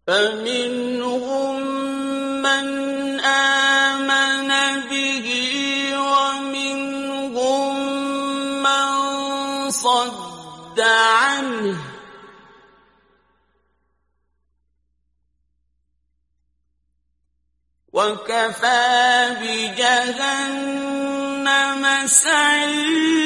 فمنهم من آمن به ومنهم من صد عنه وكفى بجهنم سعيرا